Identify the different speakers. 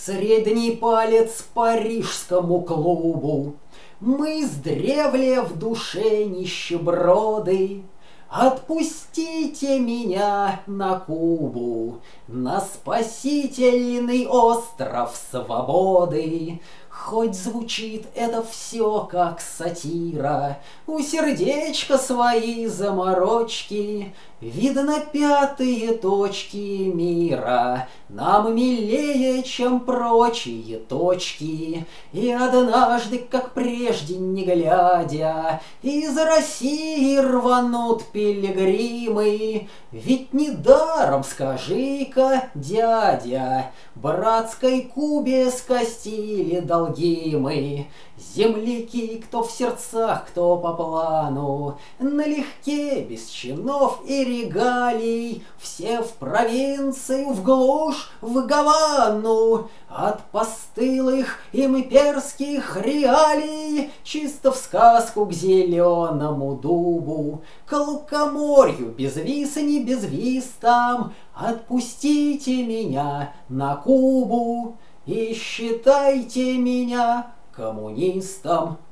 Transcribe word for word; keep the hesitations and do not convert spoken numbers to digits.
Speaker 1: Средний палец парижскому клубу. Мы издревле в душе нищеброды. Отпустите меня на Кубу, на спасительный остров свободы. Хоть звучит это все как сатира, у сердечка свои заморочки, видно пятые точки мира нам милее, чем прочие точки. И однажды, как прежде не глядя, из России рванут пилигримы. Ведь недаром, скажи-ка, дядя, братской Кубе скостили долги мы. Земляки, кто в сердцах, кто по плану, налегке, без чинов и регалий, все в провинцию, в глушь, в Гавану. От постылых имперских реалий чисто в сказку к зеленому дубу, к лукоморью без виз и не без виз там. Отпустите меня на Кубу и считайте меня коммунистом.